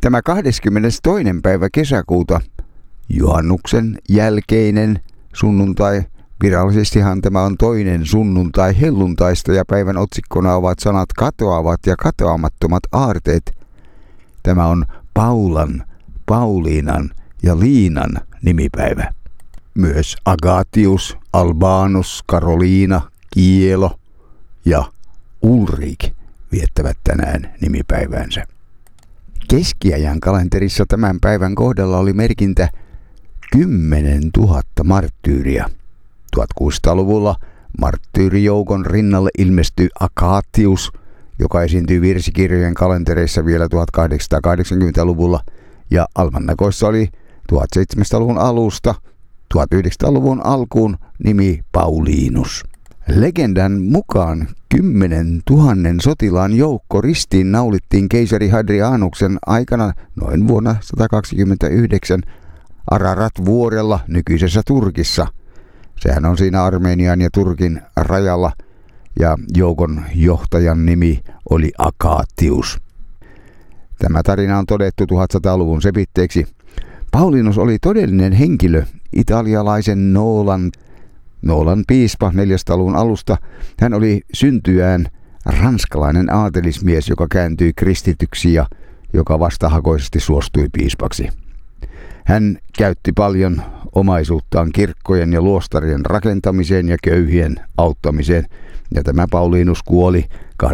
Tämä 22. päivä kesäkuuta, juhannuksen jälkeinen sunnuntai, virallisestihan tämä on toinen sunnuntai helluntaista ja päivän otsikkona ovat sanat katoavat ja katoamattomat aarteet. Tämä on Paulan, Pauliinan ja Liinan nimipäivä. Myös Agatius, Albanus, Karoliina, Kielo ja Ulrik viettävät tänään nimipäivänsä. Keskiajan kalenterissa tämän päivän kohdalla oli merkintä 10 000 marttyyriä. 1600-luvulla marttyyrijoukon rinnalle ilmestyi Agatius, joka esiintyi virsikirjojen kalentereissa vielä 1880-luvulla, ja almanakoissa oli 1700-luvun alusta 1900-luvun alkuun nimi Paulinus. Legendan mukaan 10 000 sotilaan joukko ristiin naulittiin keisari Hadrianuksen aikana noin vuonna 129 Ararat-vuorella nykyisessä Turkissa. Sehän on siinä Armenian ja Turkin rajalla, ja joukon johtajan nimi oli Agatius. Tämä tarina on todettu 1100-luvun sepitteeksi. Paulinus oli todellinen henkilö, italialaisen Noolan piispa 400-luvun alusta. Hän oli syntyään ranskalainen aatelismies, joka kääntyi kristityksi ja joka vastahakoisesti suostui piispaksi. Hän käytti paljon omaisuuttaan kirkkojen ja luostarien rakentamiseen ja köyhien auttamiseen, ja tämä Paulinus kuoli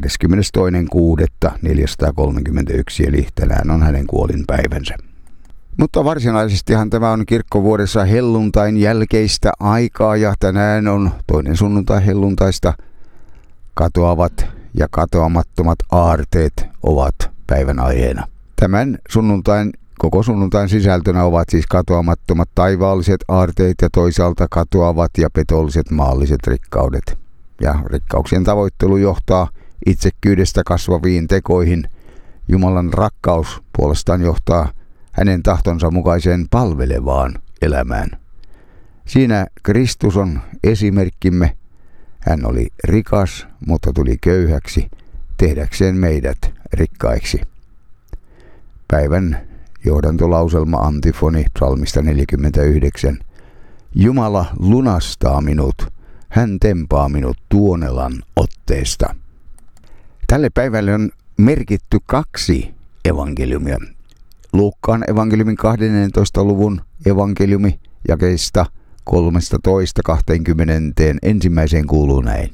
22.6.431, eli tänään on hänen kuolinpäivänsä. Mutta varsinaisestihan tämä on kirkkovuodessa helluntain jälkeistä aikaa, ja tänään on toinen sunnuntai helluntaista. Katoavat ja katoamattomat aarteet ovat päivän aiheena. Tämän koko sunnuntain sisältönä ovat siis katoamattomat taivaalliset aarteet ja toisaalta katoavat ja petolliset maalliset rikkaudet. Ja rikkauksien tavoittelu johtaa itsekkyydestä kasvaviin tekoihin. Jumalan rakkaus puolestaan johtaa hänen tahtonsa mukaiseen palvelevaan elämään. Siinä Kristus on esimerkkimme. Hän oli rikas, mutta tuli köyhäksi, tehdäkseen meidät rikkaiksi. Päivän johdantolauselma antifoni psalmista 49. Jumala lunastaa minut, hän tempaa minut tuonelan otteesta. Tälle päivälle on merkitty 2 evankeliumia. Luukkaan evankeliumin 12. luvun evankeliumi jakeista 13-20 ensimmäiseen kuuluu näin.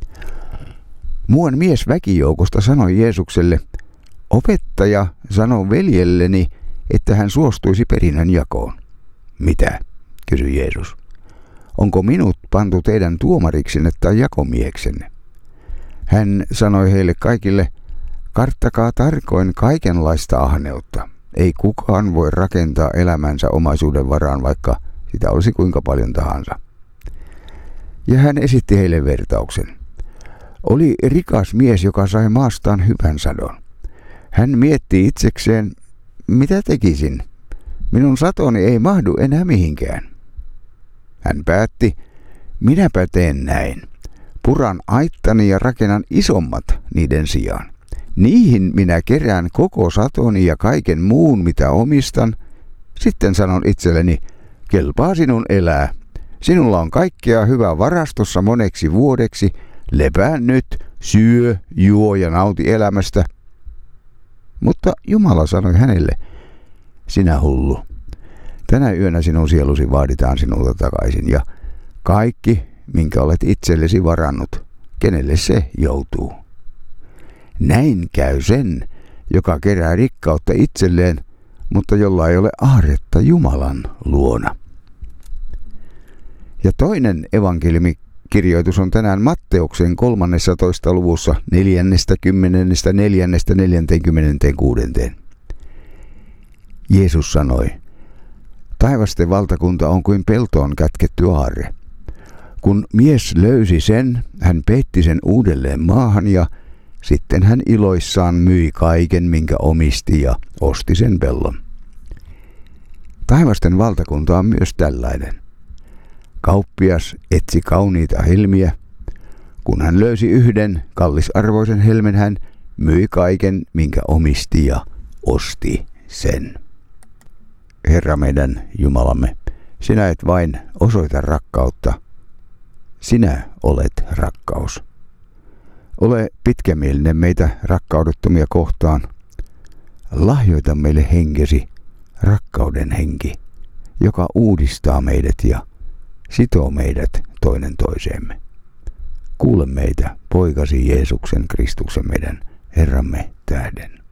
Muuan mies väkijoukosta sanoi Jeesukselle, opettaja sanoi veljelleni, että hän suostuisi perinnön jakoon. Mitä? Kysyi Jeesus. Onko minut pantu teidän tuomariksenne tai jakomieksenne? Hän sanoi heille kaikille, karttakaa tarkoin kaikenlaista ahneutta. Ei kukaan voi rakentaa elämänsä omaisuuden varaan, vaikka sitä olisi kuinka paljon tahansa. Ja hän esitti heille vertauksen. Oli rikas mies, joka sai maastaan hyvän sadon. Hän mietti itsekseen, mitä tekisin? Minun satoni ei mahdu enää mihinkään. Hän päätti, minäpä teen näin. Puran aittani ja rakennan isommat niiden sijaan. Niihin minä kerään koko satoni ja kaiken muun, mitä omistan. Sitten sanon itselleni, kelpaa sinun elää. Sinulla on kaikkea hyvää varastossa moneksi vuodeksi. Lepää nyt, syö, juo ja nauti elämästä. Mutta Jumala sanoi hänelle, sinä hullu, tänä yönä sinun sielusi vaaditaan sinulta takaisin ja kaikki, minkä olet itsellesi varannut, kenelle se joutuu. Näin käy sen, joka kerää rikkautta itselleen, mutta jolla ei ole aarretta Jumalan luona. Ja toinen evankeliumikirjoitus on tänään Matteuksen 13. luvussa 40.4.46. Jeesus sanoi, taivasten valtakunta on kuin peltoon kätketty aarre. Kun mies löysi sen, hän peitti sen uudelleen maahan ja sitten hän iloissaan myi kaiken, minkä omisti ja osti sen pellon. Taivasten valtakunta on myös tällainen. Kauppias etsi kauniita helmiä. Kun hän löysi yhden kallisarvoisen helmen, hän myi kaiken, minkä omisti ja osti sen. Herra meidän Jumalamme, sinä et vain osoita rakkautta. Sinä olet rakkaus. Ole pitkämielinen meitä rakkaudettomia kohtaan. Lahjoita meille henkesi, rakkauden henki, joka uudistaa meidät ja sitoo meidät toinen toiseemme. Kuule meitä, poikasi Jeesuksen Kristuksen meidän Herramme tähden.